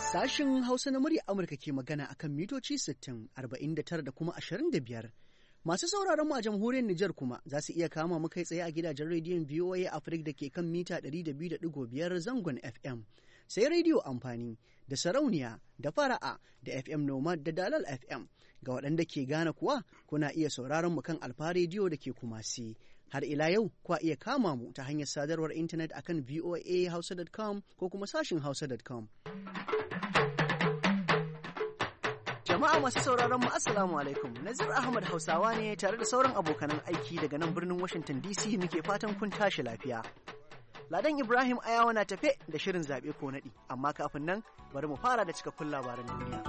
Sashin Hausa na murya Amurka ke magana akan mitoci 60, 49 da kuma 25. Masu sauraron mu a jamhuriyar Nijar kuma za su iya kama mu kai tsaye a gidajen rediyon VOA Africa da ke kan mita 102.5 zangon FM. Sai rediyo amfani da sarauniya da fara'a da FM Nomad da Dalal FM. Ga waɗanda ke Ghana kuwa kuna iya sauraron mu kan Alfa rediyo da ke Kumasi. Har ila yau kwa iya kama mu ta hanyar sadarwar intanet akan voahausa.com ko kuma sashin hausa.com. Jama'a masu sauraron mu Assalamu alaikum. Nazir Ahmad Hausawa ne tare da sauran abokanan aiki daga nan birnin Washington DC muke fatan kun tashi lafiya. Ladan Ibrahim Ayawa na tafe da shirin zaɓe ko naɗi, amma kafin nan bari mu fara da cikakkun labaran duniya.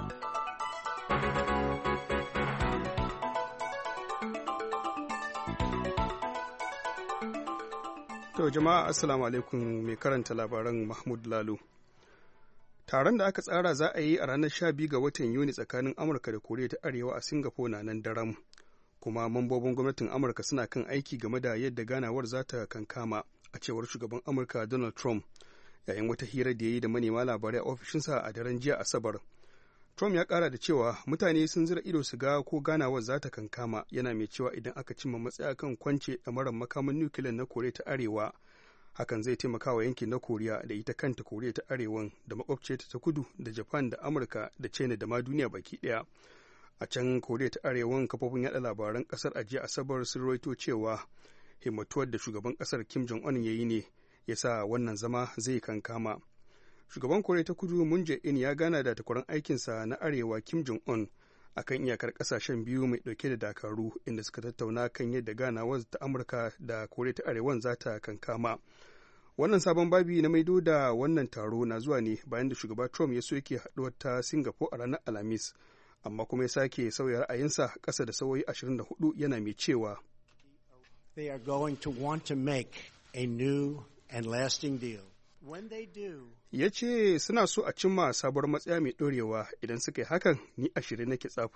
To jama'a Assalamu alaikum, mai karanta labaran Mahmud Lalo. Taron da aka tsara za a yi a ranar 12 ga watan Yuni tsakanin Amurka da Koriya ta Arewa a Singapore na nan daram, kuma mambobin gwamnatin Amurka suna kan aiki game da yadda ganawar za ta kankama, a cewar shugaban Amurka Donald Trump yayin wata hira da ya yi da manema labarai a ofishinsa a daren jiya Asabar. Trump ya kara da cewa mutane sun zira ido su ga ko ganawar za ta kankama, yana mai cewa idan aka cimma matsaya kan kwance ɗamarar makaman nukiliyan na Koriya ta Arewa, hakan zai taimaka wa yankin na Koriya da ita kanta Koriya ta Arewan da makwabciyarta ta kudu da Japan da Amurka da China da ma duniya baki ɗaya. A can Koriya ta Arewan, kafofin yaɗa labaran ƙasar a jiya Asabar sun rawaito cewa himmatuwar da shugaban ƙasar Kim Jong-un ya yi ne ya sa wannan zama zai kankama. Shugaban Koriya ta Kudu Moon Jae-in ya gana da takwaran aikinsa na Arewa Kim Jong-un a kan iyakar ƙasashen biyu mai ɗauke da dakaru, inda suka tattauna kan yadda ganawar ta Amurka da Koriya ta Arewan za ta kankama. Wannan sabon babi na maido da wannan taro na zuwa ne bayan da shugaba Trump ya soke haɗuwar ta Singapore a ranar Alhamis, amma kuma ya sake sauya ra'ayinsa ƙasa da sauyi 24 yana mai cewa they are going to want to make a new and lasting deal. Ya ce suna so a cimma sabuwar matsaya mai ɗorewa, idan suka yi hakan ni a shirye nake tsaf.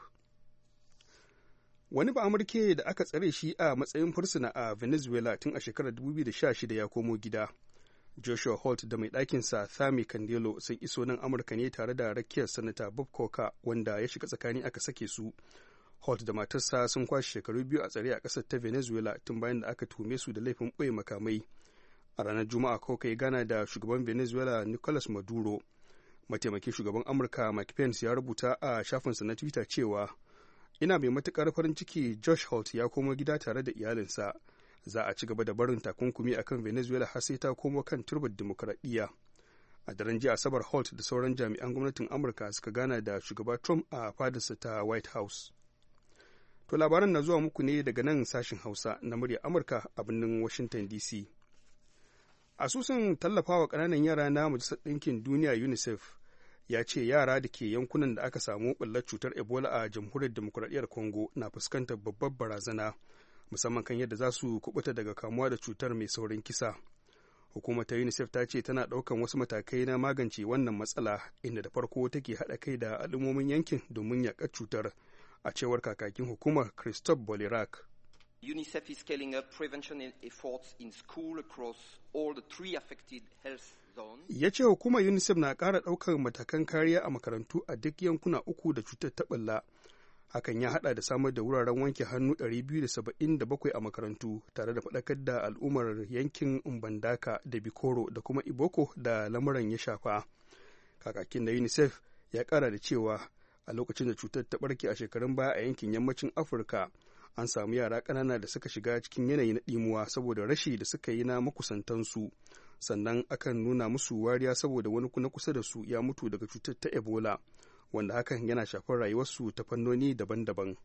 Wani Ba'amurke da aka tsare shi a matsayin fursuna a Venezuela tun a shekarar 2016 ya komo gida. Joshua Holt da mai ɗakinsa Thami Candelo sun iso nan Amurka ne tare da rakiyar Sanata Bob Corker, wanda ya shiga tsakani aka sake su. Holt da matarsa sun kwashe shekaru biyu a tsare a ƙasar ta Venezuela tun bayan da aka tume su da laifin ɓoye makamai. A ranar Juma'a Corker ya gana da shugaban Venezuela Nicolas Maduro. Mataimakin shugaban Amurka Mike Pence ya rubuta a shafinsa na Twitter cewa, ina mai matuƙar farin ciki Josh Holt ya komo gida tare da iyalinsa. Za a ci gaba da barin takunkumi akan Venezuela har sai ta komo kan turbar dimokuraɗiyya. A daren jiya Asabar, Holt da sauran jami'an gwamnatin Amurka suka gana da shugaba Trump a fadarsa ta White House. To labaran na zuwa muku ne daga nan sashin Hausa na muryar Amurka a birnin Washington DC. Asusun tallafawa ƙananan yara na Majalisar Ɗinkin Duniya UNICEF ya ce yara da ke yankunan da aka samu ɓullar cutar Ebola a Jamhuriyar Demokuraɗiyyar Congo na fuskantar babbar barazana, musamman kan yadda za su kubuta daga kamuwa da cutar mai saurin kisa. Hukumar ta UNICEF ta ce tana ɗaukan wasu matakai na magance wannan matsala, inda da farko take haɗa kai da al'ummomin yankin domin yaƙar cutar, a cewar kakakin hukumar Christophe Bolirac. UNICEF is scaling up prevention efforts in school across all the 3 affected health zones. Ya ce hukumar UNICEF na ƙara ɗaukar matakan kariya a makarantu a duk yankuna 3 da cutar ta ɓalla. Hakan ya haɗa da samar da wuraren wanke hannu 277 a makarantu, tare da faɗakar da al'ummar yankin Mbandaka da Bikoro da kuma Iboko da lamuran ya shafa. Kakakin da UNICEF ya ƙara da cewa a lokacin da cutar ta ɓarke a shekarun baya a yankin yammacin Afirka, an samu yara ƙanana da suka shiga cikin yanayi na ɗimuwa saboda rashi da suka yi na makusantansu, sannan akan nuna musu wariya saboda wani na kusa da su ya mutu daga cutar ta Ebola, wanda hakan yana shafar rayuwarsu ta fannoni daban-daban.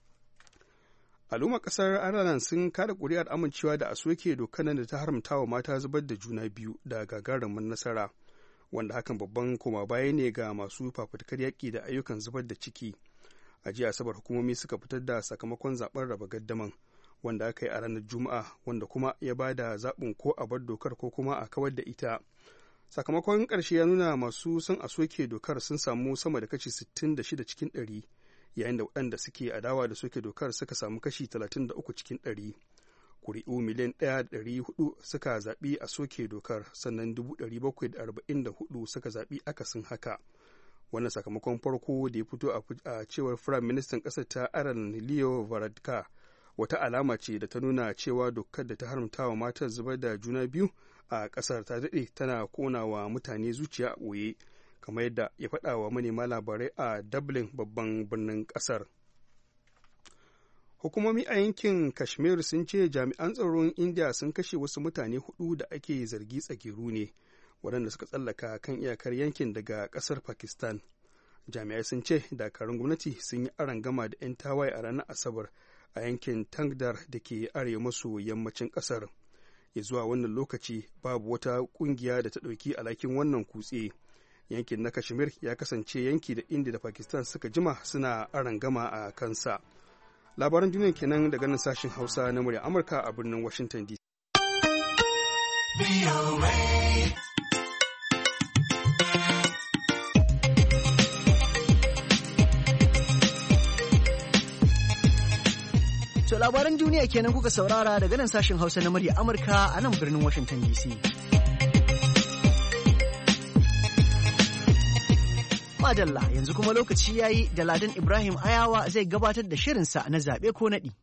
Al'ummar ƙasar Ireland sun kada ƙuri'ar amincewa da a soke dokar da ta haramta wa mata zubar da juna biyu da gagarumin nasara, wanda hakan babban koma baya ne ga masu fafutukar yaƙi da ayyukan zubar da ciki. A jiya Asabar hukumomi suka fitar da sakamakon zaben raba gaddaman, wanda aka yi a ranar Juma'a, wanda kuma ya ba da zaɓin ko a bar dokar ko kuma a kawar da ita. Sakamakon ƙarshe ya nuna masu son a soke dokar sun samu sama da kashi 66 cikin 100, yayin da waɗanda suke adawa da soke dokar suka samu kashi 33 cikin 100. Kuri'u miliyan 1.400 suka zaɓi a soke dokar, sannan 744 suka zaɓi akasin haka. wannan sakamakon farko da ya fito a cewar firayim ministan ƙasar ta Ireland Leo Varadkar wata alama ce da ta nuna cewa dokar da ta haramta wa matar zubar da juna biyu a ƙasar ta daɗe tana ƙona wa mutane zuciya a ɓoye, kamar yadda ya faɗa wa manema labarai a Dublin, babban birnin ƙasar. Hukumomi a yankin Kashmir sun ce jami'an tsaron India sun kashe wasu mutane 4 da ake zargi tsageru ne, waɗanda suka tsallaka kan iyakar yankin daga ƙasar Pakistan. Jami'ai sun ce dakarun gwamnati sun yi arangama da 'yan tawaye a ranar Asabar a yankin Tangdar da ke arewa maso yammacin ƙasar. Ya zuwa wannan lokaci babu wata ƙungiya da ta ɗauki alhakin wannan kutse. Yankin na Kashmir ya kasance yanki da India da Pakistan suka jima suna arangama a kansa. Labaran duniya kenan daga nan sashen Hausa na murya Amurka a birnin Washington DC. To labaran duniya kenan kuka saurara daga nan sashen Hausa na murya Amurka a nan birnin Washington DC. Madalla yanzu kuma lokaci yayi da Ladan Ibrahim Ayawa zai gabatar da shirinsa na zaɓe ko naɗi.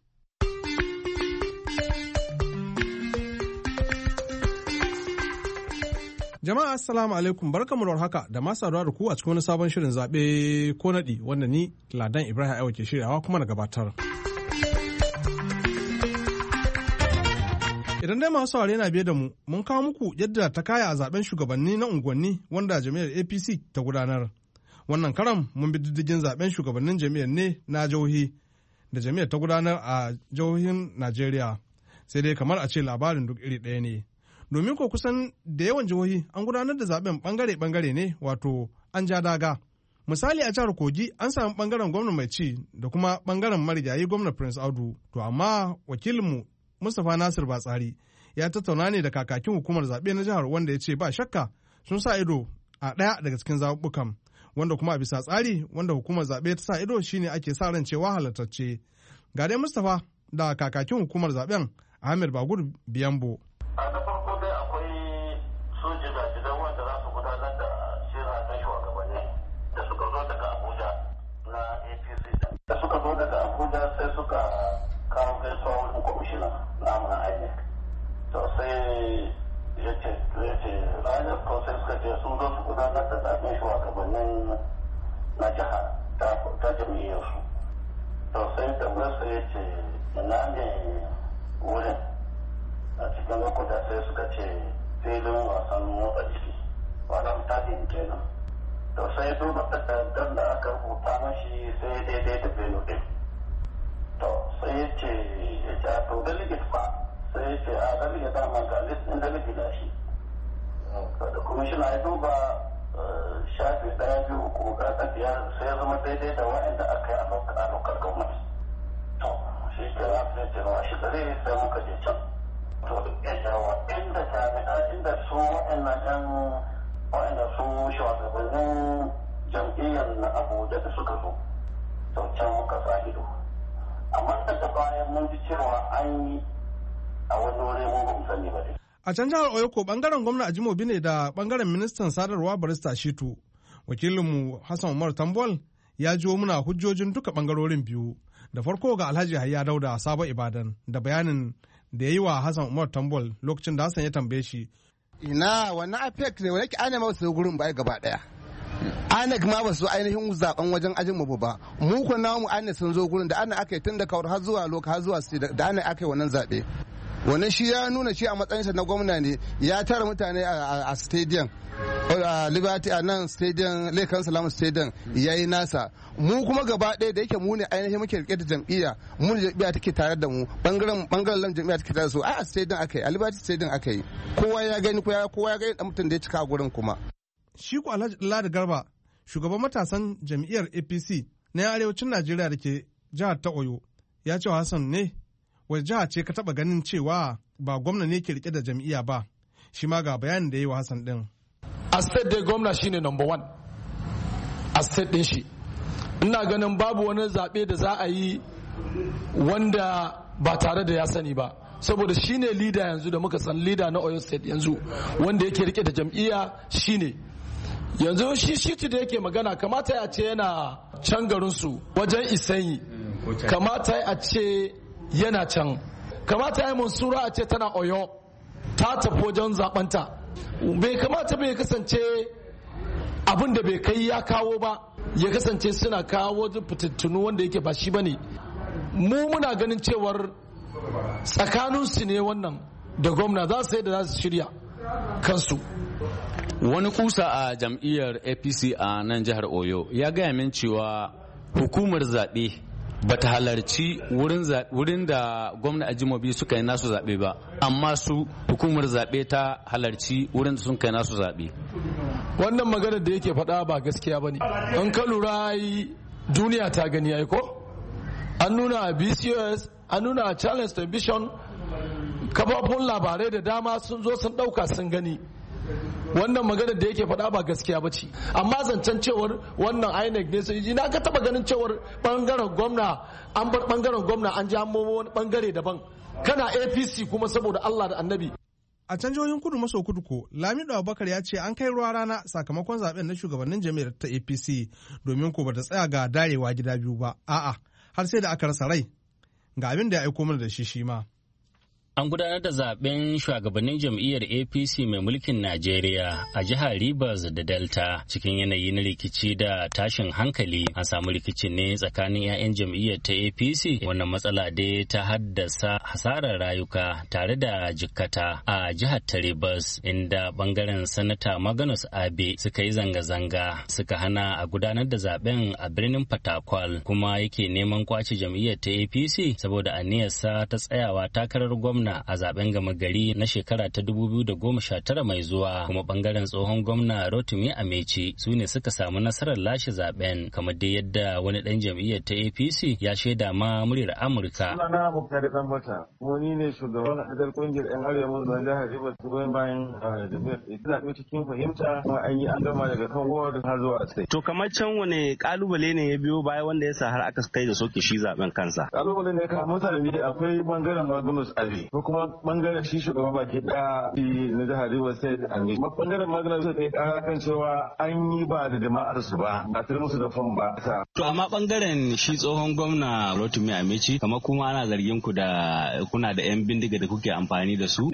Jama'a assalamu alaikum, barkamu da haka da masu saduwa da ku a cikin wani sabon shirin zaɓe ko naɗi wanda ni Ladan Ibrahim Ayawa ke shiryawa kuma na gabatar. Idan dai masu saurare na biye da mu, mun kawo muku yadda ta kaya a zaben shugabanni na unguwanni wanda jami'ar APC ta gudanar. Wannan karam mun bi diddigin zaben shugabannin jami'ar ne na jihohi da jami'ar ta gudanar a jihohin Najeriya. Sai dai kamar a ce labarin duk iri ɗaya ne. Domin ko kusan da yawan jihohi an gudanar da zaben bangare-bangare ne, wato an ja daga. Misali a jihar Kogi an sami bangaren gwamna mai ci da kuma bangaren marigayi gwamna Prince Audu. To amma wakilinmu Mustapha Nasir Batsari ya tattauna ne da kakakin hukumar zaɓe na jihar wanda ya ce ba shakka sun sa ido a ɗaya daga cikin zaɓuɓɓukan, wanda kuma a bisa tsari wanda hukumar zaɓe ta sa ido shine ake sa ran cewa halartacce. Ga dai Mustapha da kakakin hukumar zaɓen Ahmed Bagur Biyambo. Na farko dai akwai su jigajigan wanda za su gudanar da shirin na shugabanni da suka zo daga Abuja na APC. Da suka zo daga Abuja sai suka kawo gaisuwa wani kwamishina na amina INEC. To sai ya ce ranar ko sai suka ce sun zo su gudanar da zaɓen shugabannin na jiha ta jam'iyyarsu. To sai da wasu ya ce ina ne wurin a cikin lokuta sai suka ce filin wasan motsa jiki wadda stadium kenan. To sai duba takardar da aka rubuta mashi sai daidai da belo ɗin. To sai ya ce to delegate fa sai ya ce a delegate dama ga list ɗin delegate da shi. Da commissioner ya duba shafi 1, 2, 3 ga biyar sai ya zama daidai da waɗanda aka yi a local government. To shi ke sai ce wa shi gare sai muka je can. To inda jami'a inda su waɗanda su shugabannin jam'iyyar na Abuja da suka zo. To can muka sa ido. Amma daga bayan mun ji cewa an yi a wani wuri mun ba mu sani ba dai. A can jihar Oyoko bangaren gwamna Ajimobi ne da bangaren ministan sadarwa Barista Shitu. Wakilinmu Hassan Umar Tambol ya jiwo muna hujjojin duka bangarorin biyu. Da farko ga Alhaji Hayya Dauda Sabo Ibadan da bayanin da ya yi wa Hassan Umar Tambol lokacin da Hassan ya tambaye shi. Ina wannan APEC ne wani ana ma su gurin bai gaba daya. ANEC ma ba su ainihin zaben wajen ajin mu ba. Mu ko namu ANEC sun zo gurin da ANEC aka yi tun da kawar har zuwa loka har zuwa da ANEC aka yi wannan zabe. Wannan shi ya nuna shi a matsayinsa na gwamna ne ya tara mutane a stadium Liberty a nan stadium Lekan Salam stadium ya yi nasa. Mu kuma gaba ɗaya da yake mu ne ainihin muke rike da jam'iyya, mu ne jam'iyya take tare da mu, bangaren jam'iyya take tare da su, a stadium aka yi, a Liberty stadium aka yi. Kowa ya gani kowa ya gani dan mutum da ya cika a gurin kuma. Shi ku Alhaji Ladi Garba, shugaban matasan jam'iyyar APC na arewacin Najeriya da ke jihar ta Oyo, ya ce Hassan ne wace jiha ce ka taba ganin cewa ba gwamna ne ke rike da jam'iyya ba. Shi ma ga bayanin da ya yi wa Hassan din. A state dai gwamna shine number 1 a state din shi. Ina ganin babu wani zaɓe da za a yi wanda ba tare da ya sani ba, saboda shine leader yanzu da muka san leader na Oyo state yanzu wanda yake rike da jam'iyya shine yanzu shi da yake magana kamata ya ce yana can garinsu wajen Isanyi, kamata a ce yana can, kamata ya Mansura a ce tana Oyo ta tafi wajen zabanta. Bai kamata bai kasance abin da bai kai ya kawo ba ya kasance suna kawo fitattunu wanda yake ba shi bane. Mu muna ganin cewar tsakaninsu ne wannan da gwamna za su yi da za su shirya kansu. Wani kusa a jam'iyyar APC a nan jihar Oyo ya gaya min cewa hukumar zaɓe ba ta halarci wurin da gwamna Ajimobi suka yi nasu zaɓe ba, amma su hukumar zaɓe ta halarci wurin da sun kai nasu zaɓe. Wannan maganar da yake faɗa ba gaskiya ba ne. An ka lura duniya ta gani ai ko? An nuna a BCOS, an nuna a Challenge Television, kafafun labarai da dama sun zo sun ɗauka sun gani. Wannan maganar da yake faɗa ba gaskiya ba ce, amma zancen cewar wannan INEC ne sai ji na ka taba ganin cewar bangaren gwamna an bar bangaren gwamna an ji an wani bangare daban, kana APC kuma saboda Allah da Annabi. A can jihohin kudu maso kudu ko Lamido Abubakar ya ce an kai ruwa rana sakamakon zaben na shugabannin jami'ar ta APC domin ko bata tsaya ga darewa gida biyu ba, a'a har sai da aka rasa rai. Ga abin da ya aiko mana da shi ma. An gudanar da zaben shugabannin jam'iyyar APC mai mulkin Najeriya a jihar Rivers da Delta cikin yanayi na rikici da tashin hankali. An samu rikicin ne tsakanin 'ya'yan jam'iyyar ta APC. Wannan matsala dai ta haddasa hasarar rayuka tare da jikkata a jihar ta Rivers, inda bangaren sanata Magnus Abe suka yi zanga-zanga suka hana a gudanar da zaben a birnin Fatakwal, kuma yake neman kwace jam'iyyar ta APC saboda aniyarsa ta tsayawa takarar gwamna a zaben gama gari na shekara ta 2019 mai zuwa. Kuma bangaren tsohon gwamna Rotimi Amechi su ne suka samu nasarar lashe zaben, kamar dai yadda wani dan jam'iyyar ta APC ya shaida ma muryar Amurka. Sunana Muktar Dambata, wani ne shugaban hadar kungiyar 'yan arewa na jihar Rivers goyon bayan jam'iyyar zaɓe cikin fahimta, kuma an yi an gama daga kan ward har zuwa sai. To kamar can wane kalubale ne ya biyo baya wanda ya sa har aka kai da soke shi zaben kansa? Kalubale ne ka mutane akwai bangaren Magnus Abe ko kuma bangaren shi shugaban baki daya na jihar Rivers State a ne. Bangaren Magnus Abe ya kara kan cewa an yi ba da jama'ar su ba, a tare musu da fam ba. To amma bangaren shi tsohon gwamna Rotimi Amechi kamar kuma ana zargin ku da kuna da 'yan bindiga da kuke amfani da su.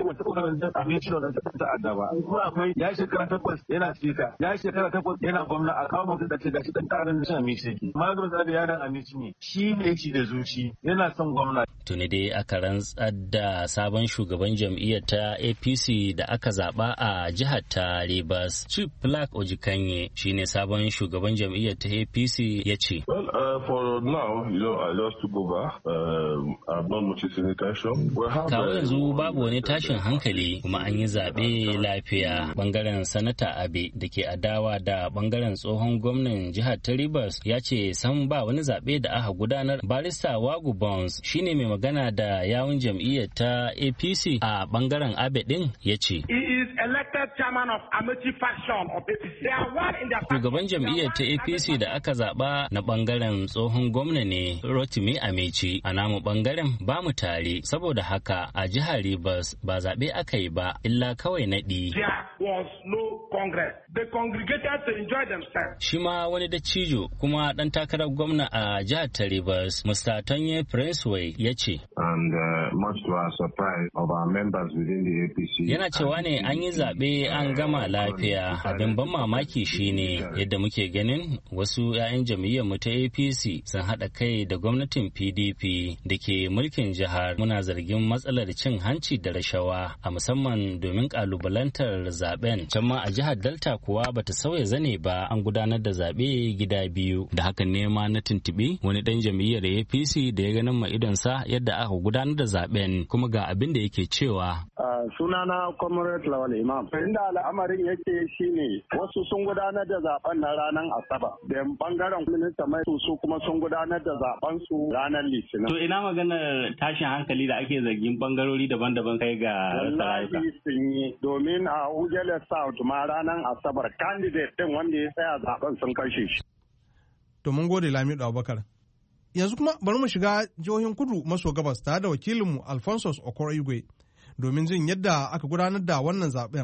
Akwai ya shekara 8 yana cika, ya shekara 8 yana gwamna a kawo mutum da ce gashi dan tarin da Amechi yake. Magnus Abe yaran Amechi ne, shi ne yake da zuci, yana son gwamna. Tuni dai aka rantsar da sabon shugaban jam'iyyar ta APC da aka zaba a jihar ta Rivers. Chief Black Ojikanye shine sabon shugaban jam'iyyar ta APC ya ce. Kawo yanzu babu wani tashin hankali kuma an yi zaɓe lafiya. Bangaren sanata Abe da ke adawa da bangaren tsohon gwamnan jihar ta Rivers ya ce san ba wani zaɓe da aka gudanar. Barista Wagu Bones shine mai magana da yawun jam'iyyar ta APC a bangaren Abe din ya ce. Shugaban jam'iyyar ta APC da aka zaba na bangaren tsohon gwamna ne Rotimi Amechi. A namu bangaren ba mu tare, saboda haka a jihar Rivers ba zaɓe aka yi ba illa kawai naɗi. Shi ma wani dattijo kuma ɗan takarar gwamna a jihar ta Rivers, Mr. Tonye Princeway ya ce. Yana cewa ne an yi zaɓe an gama lafiya. Abin ban mamaki shine yadda muke ganin wasu 'ya'yan jam'iyyar mu ta APC sun haɗa kai da gwamnatin PDP da ke mulkin jihar. Muna zargin matsalar cin hanci da rashawa a musamman domin ƙalubalantar zaben. Can ma a jihar Delta kuwa bata sauya zane ba, an gudanar da zaɓe gida biyu. Da hakan ne ma na tuntuɓi wani ɗan jam'iyyar APC da ya ganin ma idonsa yadda aka gudanar da zaben, kuma ga abin da yake cewa. Sunana Comrade Lawal Imam. Inda al'amarin yake shine wasu sun gudanar da zaben na ranar Asabar, da bangaren minista mai su kuma sun gudanar da zaben su ranar Litinin. To ina maganar tashin hankali da ake zargin bangarori daban-daban kai ga rayuka. Sun yi domin a Ujele South ma ranar Asabar candidate din wanda ya tsaya zaben sun kashe shi. To mun gode Lamido Abubakar. Yanzu kuma bari mu shiga jihohin kudu maso gabas tare da wakilinmu Alphonsus Okoro Igwe domin jin yadda aka gudanar da wannan zaben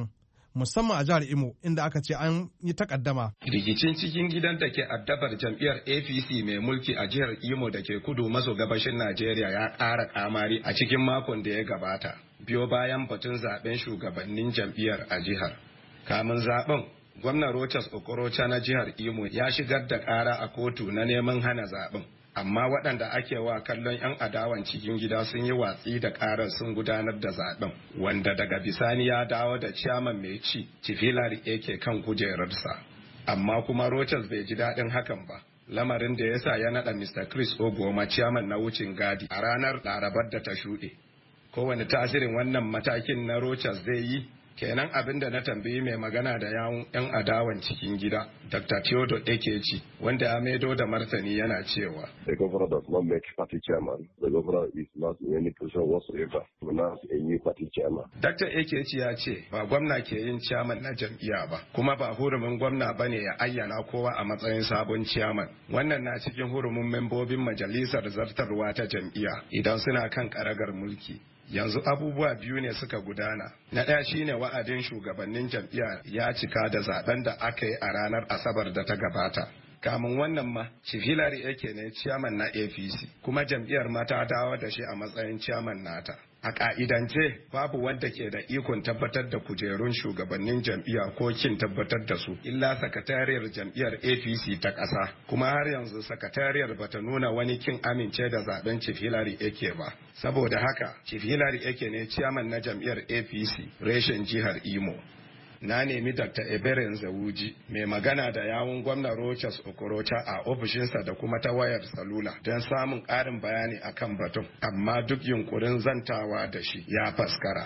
musamman a jihar Imo inda aka ce an yi takaddama. Rikicin cikin gidan da ke addabar jam'iyyar APC mai mulki a jihar Imo da ke kudu maso gabashin Najeriya ya ƙara kamari a cikin makon da ya gabata. Biyo bayan batun zaben shugabannin jam'iyyar a jihar. Kamun zaben, gwamnan Rochas Okorocha na jihar Imo ya shigar da ƙara a kotu na neman hana zaben. Amma waɗanda ake wa kallon 'yan adawan cikin gida sun yi watsi da ƙarar sun gudanar da zaben, wanda daga bisani ya dawo da ciyaman mai ci Chifilari Eke kan kujerarsa. Amma kuma Rochas bai ji daɗin hakan ba, lamarin da ya sa ya naɗa Mr. Chris Ogoma ciyaman na wucin gadi a ranar Larabar da ta shuɗe. Kowane tasirin wannan matakin na Rochas zai yi? Kenan abin da na tambayi mai magana da yawun 'yan adawan cikin gida, Dr. Theodore Ekeci, wanda ya maido da martani yana cewa. The governor does not make party chairman. The governor is not in any position whatsoever to announce a new party chairman. Dr. Ekeci ya ce ba gwamna ke yin chairman na jam'iyya ba, kuma ba hurumin gwamna bane ya ayyana kowa a matsayin sabon chairman. Wannan na cikin hurumin membobin majalisar zartarwa ta jam'iyya idan suna kan karagar mulki. Yanzu abubuwa biyu ne suka gudana. Na ɗaya shine wa'adin shugabannin jam'iyya ya cika da zaben da aka yi a ranar Asabar da ta gabata. Kamun wannan ma, Chief Hillary Eke ne ciyaman na APC, kuma jam'iyyar ma ta dawo da shi a matsayin ciyaman nata. A ƙa'idance, babu wanda ke da ikon tabbatar da kujerun shugabannin jam'iyya ko kin tabbatar da su, illa sakatariyar jam'iyyar APC ta ƙasa. Kuma har yanzu sakatariyar bata nuna wani kin amince da zaben Chief Hillary Eke ba. Saboda haka, Chief Hillary Eke ne ciyaman na jam'iyyar APC, reshen jihar Imo. Na nemi Dr. Ebere Nzewuji, mai magana da yawun gwamnan Rochas Okorocha a ofishinsa da kuma ta wayar salula don samun ƙarin bayani akan batun, amma duk yunkurin zantawa da shi ya faskara.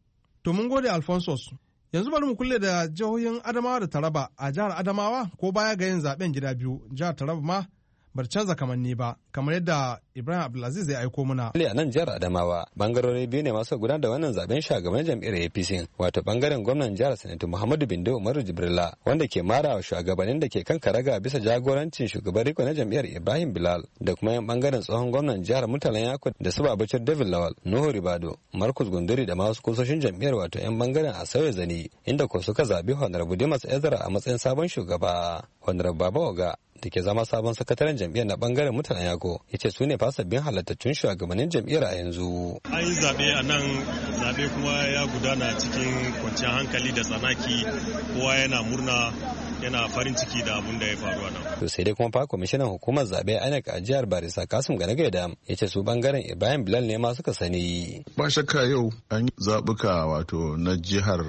To mun gode Alphonsus. Yanzu bari mu kulle da jihohin Adamawa da Taraba. A jihar Adamawa ko baya ga yin zaben gida biyu, jihar Taraba ma bar canza kamanni ba, kamar yadda Ibrahim Abdulaziz ya aiko muna. A nan jihar Adamawa, bangarori biyu ne masu gudanar da wannan zaben shugaban jam'iyyar APC, wato bangaren gwamnan jihar Sanatu Muhammadu Bindo Umaru Jibrila, wanda ke mara wa shugabannin da ke kan karaga bisa jagorancin shugaban riko na jam'iyyar Ibrahim Bilal, da kuma yan bangaren tsohon gwamnan jihar Murtala Yako da su Babacir David Lawal, Nuhu Ribado, Marcus Gunduri da masu kusoshin jam'iyyar wato yan bangaren Asawe Zani, inda ko suka zabi Honorable Dimas Ezra a matsayin sabon shugaba. Honorable Baba Oga da ke zama sabon sakataren jam'iyyar na bangaren mutanen yago ya ce su ne fa sabbin halattattun shugabannin jam'iyyar a yanzu. An yi zaɓe a nan, zaɓe kuma ya gudana cikin kwanciyar hankali da tsanaki, kowa yana murna yana farin ciki da abun da ya faru a nan. To sai dai kuma fa kwamishinan hukumar zaɓe INEC a jihar Barisa Kasim Ganagaida ya ce su bangaren Ibrahim Bilal ne ma suka sani. Ba shakka yau an yi zaɓuka wato na jihar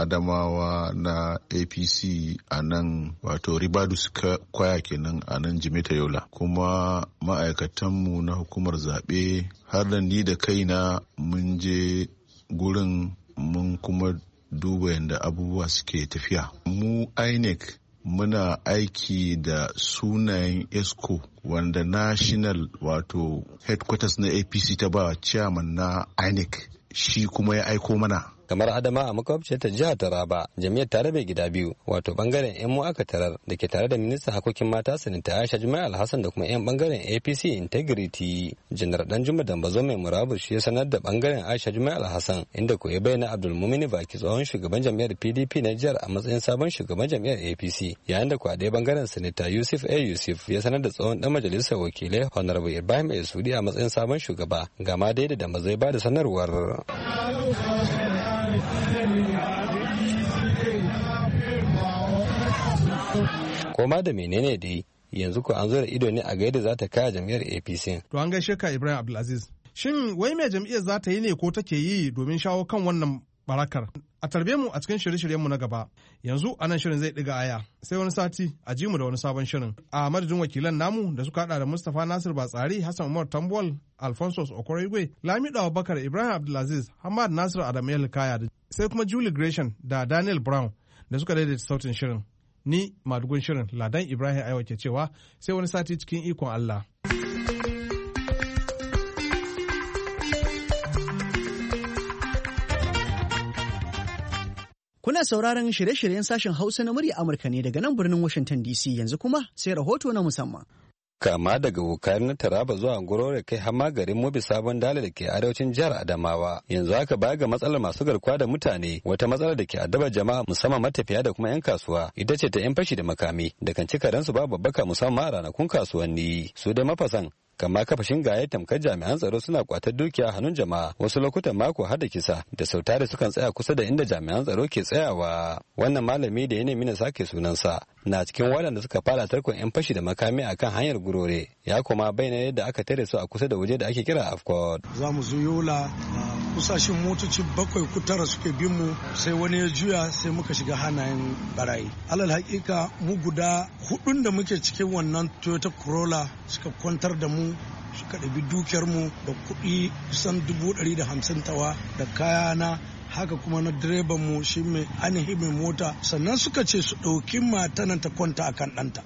Adamawa na APC a nan wato Ribadu suka kwaya kenan a nan Jimeta Yola, kuma ma'aikatanmu na hukumar zaɓe har da ni da kaina mun je gurin mun kuma duba yadda abubuwa suke tafiya. Mu INEC muna aiki da sunayen ESCO wanda national wato headquarters na APC ta ba chairman na INEC shi kuma ya aiko mana. Kamar Adama a makwabciyar ta jihar Taraba, jami'ar ta rabe gida biyu, wato bangaren yan mu aka tarar da ke tare da ministan harkokin mata Sanata Aisha Juma'a Alhassan da kuma yan bangaren APC Integrity. Janar Danjuma Dambazo mai murabus shi ya sanar da bangaren Aisha Juma'a Alhassan, inda ko ya bayyana Abdul Mumini Baki tsohon shugaban jami'ar PDP na jihar a matsayin sabon shugaban jami'ar APC, yayin da ko a ɗaya bangaren Sanata Yusuf A. Yusuf ya sanar da tsohon dan majalisar wakilai Honorable Ibrahim Esudi a matsayin sabon shugaba. Ga ma dai da Dambazo ya ba da sanarwar. Koma da menene dai yanzu ko an zo da ido ne a ga yadda za ta kaya jam'iyyar APC. To an gaishe ka Ibrahim Abdulaziz. Shin wai mai jam'iyyar za ta yi ne ko take yi domin shawo kan wannan barakar? A tarbe mu a cikin shirye-shiryenmu na gaba. Yanzu anan shirin zai ɗiga aya. Sai wani sati a ji mu da wani sabon shirin. A madadin wakilan namu da suka hada da Mustapha Nasir Batsari, Hassan Umar Tambuwal, Alphonsus Okorigwe, Lamido Abubakar, Ibrahim Abdulaziz, Hamad Nasir Adamu Kaya, sai kuma Julie Gresham da Daniel Brown da suka daidaita sautin shirin. Ni madugun shirin Ladan Ibrahim Aiwa ke cewa sai wani sati cikin ikon Allah. Kuna sauraron shirye-shiryen sashen Hausa na murya Amurka ne daga nan birnin Washington DC, yanzu kuma sai rahoto na musamman. Kama daga Wukari na Taraba zuwa Ngorore kai har ma garin Mobi Sabon Dala da ke arewacin jihar Adamawa. Yanzu haka baya ga matsalar masu garkuwa da mutane, wata matsalar da ke addaba jama'a musamman matafiya da kuma 'yan kasuwa ita ce ta 'yan fashi da makami da kan ci karensu babu babbaka musamman a ranakun kasuwanni. Su da mafasan kama kafashin gaya tamkar jami'an tsaro suna kwatar dukiya hannun jama'a, wasu lokutan mako har da kisa da sau tare sukan tsaya kusa da inda jami'an tsaro ke tsayawa. Wannan malami da ya nemi na sake sunansa na cikin waɗanda suka fara tarkon 'yan fashi da makami a kan hanyar Gurore, ya kuma bayyana yadda aka tare su a kusa da waje da ake kira Afcod. Za mu zo Yola, kusashen motoci 7 ko 9 suke bin mu, sai wani ya juya sai muka shiga hannayen barayi. Alal hakika mu guda 4 da muke cikin wannan Toyota Corolla suka kwantar da mu, suka ɗabi dukiyarmu da kuɗi kusan 150 tawa da kayana, haka kuma na direban mu shi mai ainihin mai mota, sannan suka ce su ɗauki matanan ta kwanta akan ɗanta.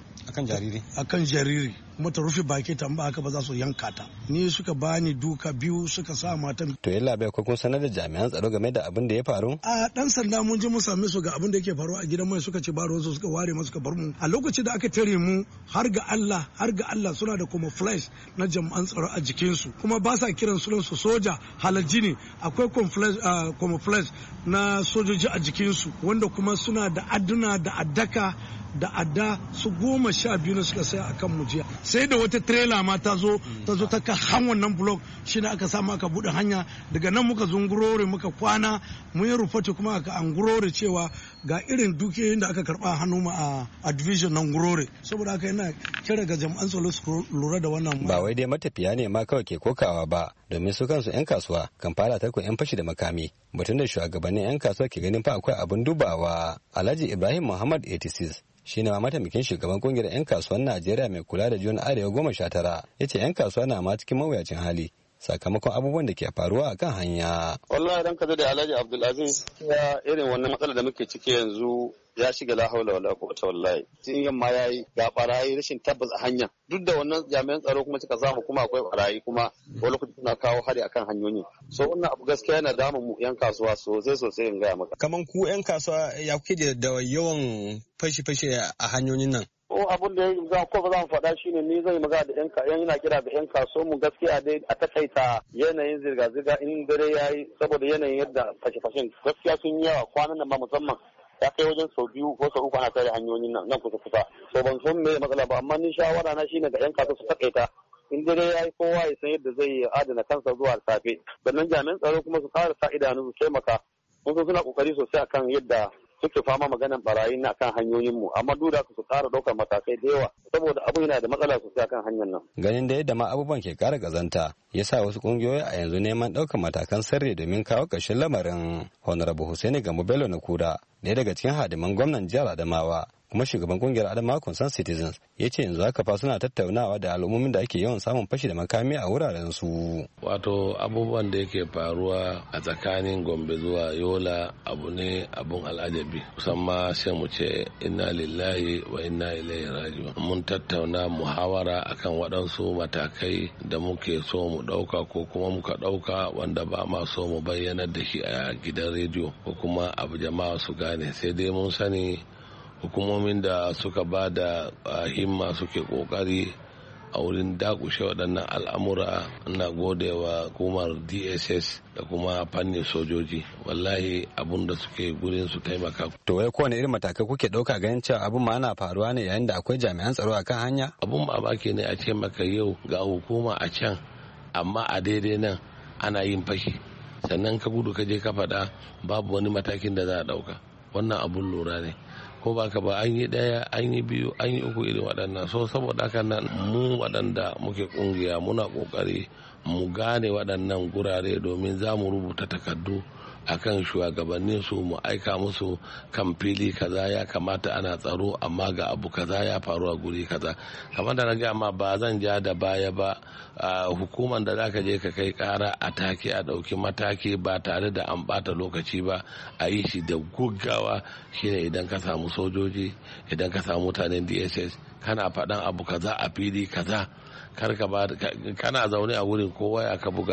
Akan jariri kuma ta rufe baki ta ba haka ba za su yanka ta. Ni suka bani duka biyu suka sa matan. To yalla bai kun sanar da jami'an tsaro game da abin da ya faru? A dan sanda mun je mun same su ga abin da yake faruwa a gidan mai, suka ce ba ruwansu, suka ware mu suka bar mu. A lokacin da aka tare mu har ga Allah suna da camouflage na jami'an tsaro a jikinsu, kuma ba sa kiran su soja halaji ne, akwai camouflage na sojoji a jikinsu wanda kuma suna da adduna da addaka da adda su 12 ne suka saya akan mu jiya. Sai da wata trailer ma ta zo ta ka han wannan block shine aka samu aka bude hanya, daga nan muka zungurore muka kwana mun yi rufati kuma aka angurore cewa ga irin dukiyoyin da aka karba hannu mu a division nan gurore. Saboda haka yana kira ga jami'an tsaro su lura da wannan. Ba wai dai matafiya ne ma kawai ke kokawa ba, domin su kansu 'yan kasuwa kan fara tarko 'yan fashi da makami, batun da shugabannin 'yan kasuwa ke ganin fa akwai abin dubawa. Alhaji Ibrahim Muhammad 86 shi ne ma mataimakin shugaban kungiyar 'yan kasuwan Najeriya mai kula da jiyon Arewa 19, ya ce 'yan kasuwa na ma cikin mawuyacin hali sakamakon abubuwan da ke faruwa a kan hanya. Wallahi idan ka zo da Alhaji Abdulaziz, ya irin wannan matsala da muke ciki yanzu ya shiga la haula wala quwwata wallahi. Tun yamma yayi ga barayi, rashin tabbas a hanya. Duk da wannan jami'an tsaro kuma suka samu kuma akwai barayi kuma wani lokaci suna kawo hari akan hanyoyi. So wannan abu gaskiya yana damun mu 'yan kasuwa sosai in gaya maka. Kaman ku 'yan kasuwa ya kuke da yawan fashi-fashi a hanyoyin nan? Abin da za ko ba za mu faɗa shine ni zai magana da 'yan yana kira da 'yan kasuwa mu gaskiya dai a takaita yanayin zirga-zirga in dare yayi, saboda yanayin yadda fashe-fashen gaskiya sun yi yawa kwanan nan ba, musamman ya kai wajen sau 2 ko sau 3 ana tare hanyoyin nan kusa. So ban san me matsala ba, amma ni shawara na shine ga 'yan kasuwa su takaita. In dare yayi kowa ya san yadda zai adana kansa zuwa safe. Sannan jami'an tsaro kuma su ƙara sa idanu su taimaka. Mun suna kokari sosai akan yadda suke fama maganan barayi na kan hanyoyin mu, amma duk da su ƙara ɗaukar matakai da yawa saboda abu yana da matsala sosai akan hanyar nan. Ganin da yadda ma abubuwan ke ƙara ƙazanta ya sa wasu ƙungiyoyi a yanzu neman ɗaukar matakan sirri domin kawo ƙarshen lamarin. Honorable Hussaini Gambo Bello na Kura, ɗaya daga cikin hadiman gwamnan jihar Adamawa kuma shugaban kungiyar Adamawa Concerned Citizens, ya ce yanzu haka fa suna tattaunawa da al'ummomin da ake yawan samun fashi da makami a wuraren su. Wato abubuwan da yake faruwa a tsakanin Gombe zuwa Yola abu ne abun al'ajabi, musamman sai mu ce inna lillahi wa inna ilaihi raji'un. Mun tattauna muhawara akan waɗansu matakai da muke so mu ɗauka ko kuma muka ɗauka wanda ba ma so mu bayyana da shi a gidan rediyo ko kuma abu jama'a su gane, sai dai mun sani hukumomin da suka ba da himma suke kokari a wurin dakushe waɗannan al'amura. Na gode wa hukumar DSS da kuma fannin sojoji, wallahi abun da suke gurin su taimaka. To wai kowane irin matakai kuke ɗauka ganin cewa abun ma ana faruwa ne yayin da akwai jami'an tsaro a kan hanya? Abun mamaki ne a ce maka yau ga hukuma a can amma a daidai nan ana yin fashi, sannan ka gudu ka je ka faɗa babu wani matakin da za a ɗauka. Wannan abun lura ne, ko ba ka ba an yi ɗaya an yi biyu an yi uku irin waɗannan. So saboda haka nan mu waɗanda muke ƙungiya muna ƙoƙari mu gane waɗannan gurare domin za mu rubuta takardu akan shugabannin su mu aika musu kan fili kaza ya kamata ana tsaro amma ga abu kaza ya faru a guri kaza. Kamar da na ga ma ba zan ja da baya ba, hukumar da zaka je ka kai kara a take a ɗauki mataki ba tare da an bata lokaci ba, a yi shi da gaggawa shine idan ka samu sojoji, idan ka samu mutanen DSS kana faɗan abu kaza a fili kaza, kar ka ba kana zaune a wurin kowa ya ka buga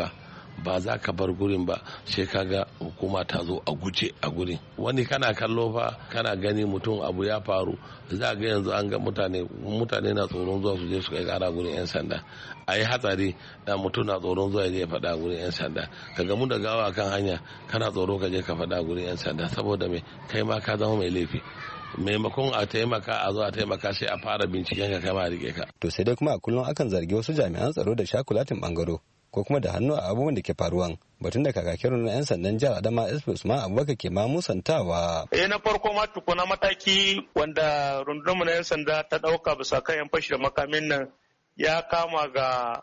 ba za ka bar gurin ba sai kaga hukuma ta zo a guje a gurin. Wani kana kallo fa kana gani mutum abu ya faru, za ga yanzu an ga mutane na tsoron zuwa su je su kai kara gurin 'yan sanda. A yi hatsari da mutum na tsoron zuwa ya faɗa gurin 'yan sanda, ka gamu da gawa kan hanya kana tsoro ka je ka faɗa gurin 'yan sanda, saboda me kai ma ka zama mai laifi. Maimakon a taimaka a zo a taimaka sai a fara binciken ka kai ma rike ka. To sai dai kuma a kullum akan zargi wasu jami'an tsaro da shakulatin bangaro ko kuma da hannu a abubuwan da ke faruwan, batun da kakakin na 'yan sandan jihar Adama SP Usman Abubakar ke ma musantawa. Na farko ma tukuna mataki wanda rundunmu na 'yan sanda ta ɗauka bisa kan 'yan fashi da makamin nan ya kama ga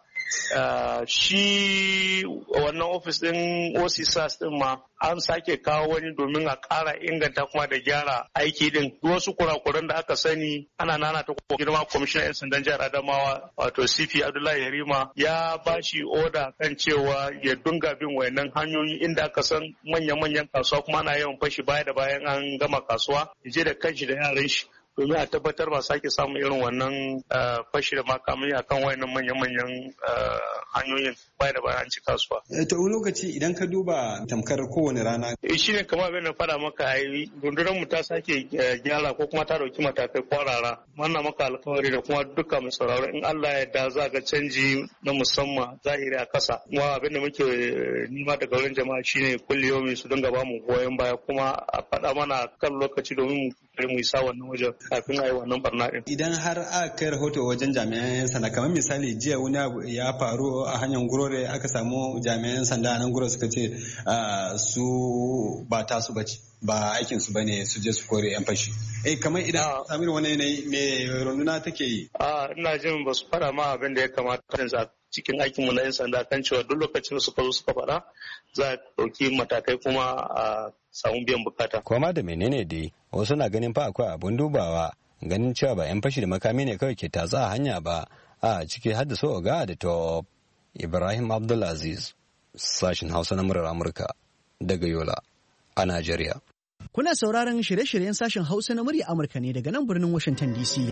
shi wannan ofis din OCSAS din ma an sake kawo wani domin a ƙara inganta kuma da gyara aiki din. Wasu kurakuran da aka sani ana nana ta girma kwamishinan 'yan sandan jihar Adamawa wato CP Abdullahi Yarima ya ba shi oda kan cewa ya dunga bin wayannan hanyoyi inda aka san manya-manyan kasuwa kuma ana yawan fashi baya da bayan an gama kasuwa ya je da kanshi da yaran shi domin a tabbatar ba sake samun irin wannan fashi da makamai akan wayannan manyan hanyoyin baya da bayan an ci kasuwa. To wani lokaci idan ka duba tamkar kowane rana. Shi ne kamar abin da fara maka a yi rundunar mu ta sake gyara ko kuma ta dauki matakai kwarara. Wannan maka alkawari da kuma duka mai sauraro in Allah ya yarda za ga canji na musamman zahiri a kasa. Kuma abin da muke nima daga wurin jama'a shine kulliyomi su dinga ba mu goyon baya kuma a faɗa mana kan lokaci domin mu isa wannan wajen kafin a yi wannan barna din. Idan har aka kai rahoto wajen jami'an 'yan sanda kamar misali jiya wani abu ya faru a hanyar Gurore aka samu jami'an 'yan sanda a nan Gurore suka ce su ba tasu bace ba aikin su bane su je su kore 'yan fashi. Kamar idan sami wani yanayi me runduna take yi? Ina jin ba su fara ma abin da ya kamata cikin aikinmu na 'yan sanda kan cewa duk lokacin da suka zo suka faɗa za a ɗauki matakai kuma a samu biyan bukata. Koma da menene dai wasu na ganin fa akwai abun dubawa ganin cewa ba 'yan fashi da makami ne kawai ke tatsa a hanya ba a ciki har da so oga da top. Ibrahim Abdulaziz sashin Hausa na murar Amurka daga Yola a Najeriya. Kuna sauraron shirye-shiryen sashen Hausa na murya Amurka ne daga nan birnin Washington DC.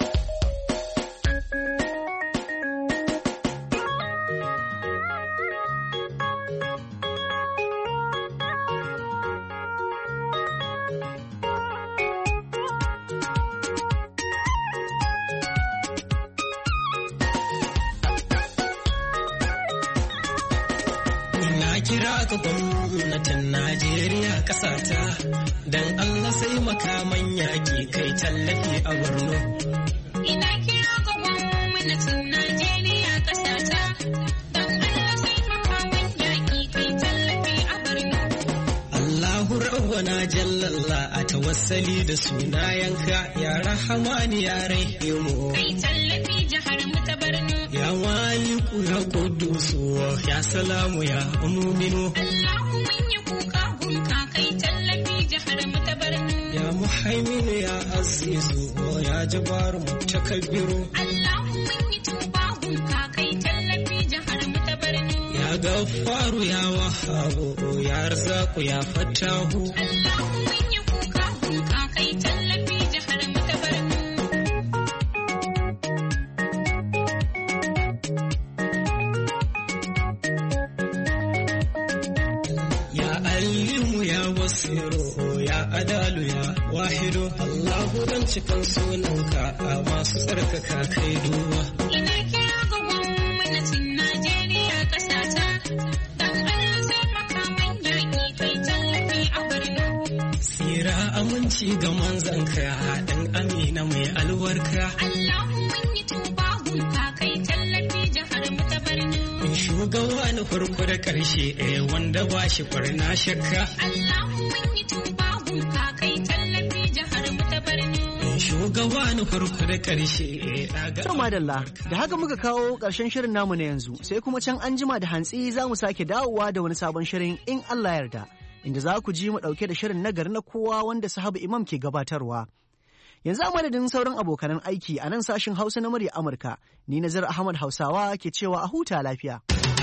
kira ga gwamnatin Najeriya ƙasata don Allah sai makaman yaƙi kai tallafi a Borno. Ina kira ga gwamnatin Najeriya ƙasata don Allah sai makaman yaƙi kai tallafi a Borno. Allahu Rabbana Jallalla a tawassali da sunayenka ya Rahmani ya Rahimu. Kai tallafi jihar mu ta Borno. Ya Maliku ya Qudusu ya Salamu ya Muminu. Allahu mun yi kuka gunka kai tallafi jihar mu ta Borno. Ya Muhaimin ya Azizu ya Jabbar Mutakabbiru. Allahu mun yi tuba gunka kai tallafi jihar mu ta Borno. Ya Gaffaru ya Wahhabu ya Razzaqu ya Fattahu. Allahu mun yi kuka gunka kai tallafi jihar mu ta Borno. Basiru ya Adalu ya Wahidu Allahu dan cikin sunanka a masu tsarkaka kai duwa. Ina kira ga gwamnatin Najeriya ƙasata don Allah sai makaman yaƙi kai tallafi a Borno. Sira aminci ga manzanka dan Amina mai alwarka. Allahu mun yi tuba gunka kai tallafi jihar mu ta Borno. Shugaba na farko da ƙarshe wanda ba shi kwarna shakka. Allahu mun yi tuba gunka kai tallafi jihar mu ta Borno. Shugaba na farko da ƙarshe To madalla, da haka muka kawo ƙarshen shirin namu na yanzu, sai kuma can an jima da hantsi za mu sake dawowa da wani sabon shirin in Allah yarda, inda za ku ji mu ɗauke da shirin nagari na kowa wanda Sahabu Imam ke gabatarwa. Yanzu a madadin sauran abokanan aiki a nan sashin Hausa na murya Amurka, ni Nazar Ahmad Hausawa ke cewa a huta lafiya.